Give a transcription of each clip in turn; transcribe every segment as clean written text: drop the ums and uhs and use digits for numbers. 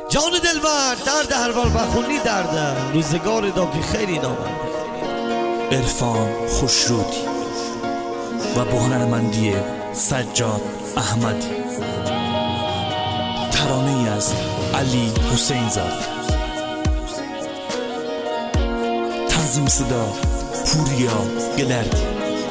جان دلبر درد هر بار بخونی درده روزگار دا که خیلی نامرده. عرفان خوشرودی و با هنرمندی سجاد احمدی. ترانه ای از علی حسین زاد. تنظیم صدا پوریا گلردی.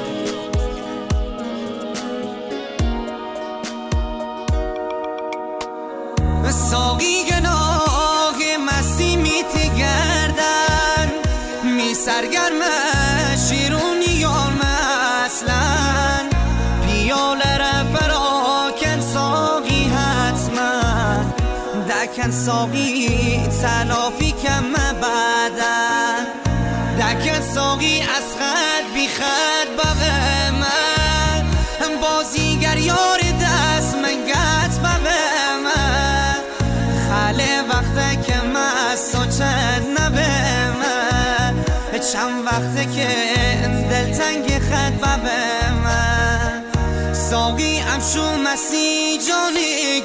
ساقی گناه مستی میتگردن می سرگرم شیرونیان مثلا پیاله را فراکن ساقی حتما دکن ساقی تلافی کم بعدن دکن ساقی از خد بی خد بغه من بازیگر یار دست من گت بغه من خاله وقته که مست و چند نبه من چند وقته که دلتنگ خد ببه من ساقی امشو مسی جانی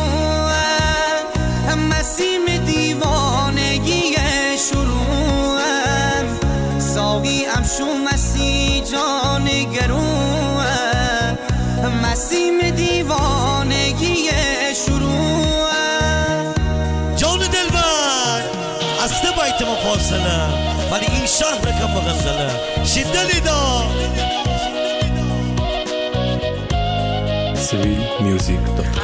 گروه مسیم دیوانگی شروعم ساقی امشو مسی جانی گروه مسیم دیوانگی شروعم. جان دلبر از ده بیت ما فاصله ولی این شهر کم بغزله شدلی دا civilmusic.com.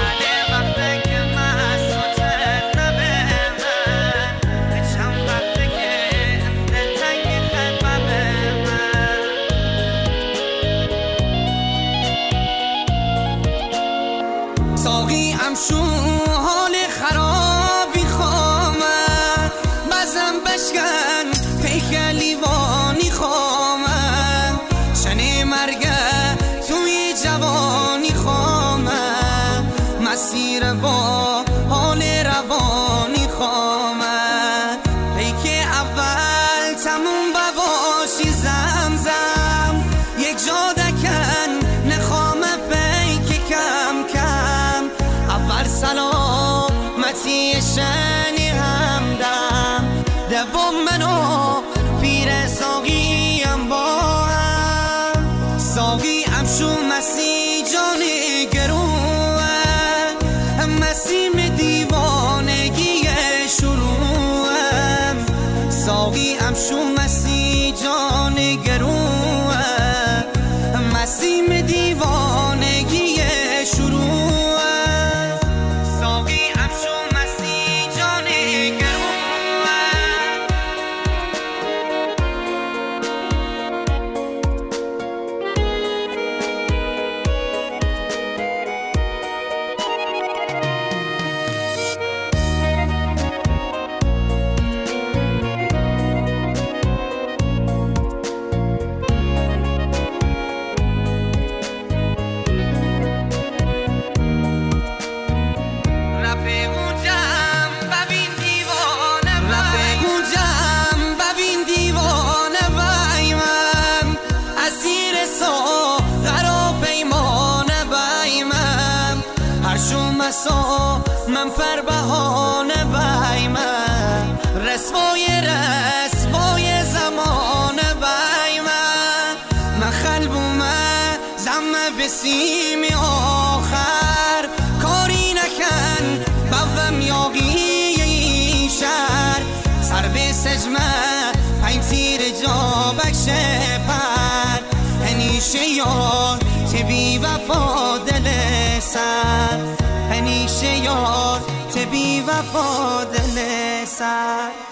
ساقی امشو حال خرابی خامه بزن بشکن پیکلی وانی خامه شنی مرگه توی جوانی خامه مسیر با حال روانی خامه پیک اول تموم بواشی زمزم یک جا دکن نخامه پیک کم کم اول سلامتی شنی همدم دوم منو پیر ساقیم با هم ساقی امشو مسی جانی گروه مسیم دیوانگی شروعم ساقی امشو مسی جانی گروه مسیم دیوانگی شروعم ساقی امشو مسی جانی گروه من پر بهانه بایمم رسوای زمانه بایمم من خلبومه زم بسیمی آخر کاری نکن بوم یاقی شهر سر به سجمه پین تیر جا بکشه پر هنیشه یار تبی وفا دل سر هنیشه یار تبی وفا دل سر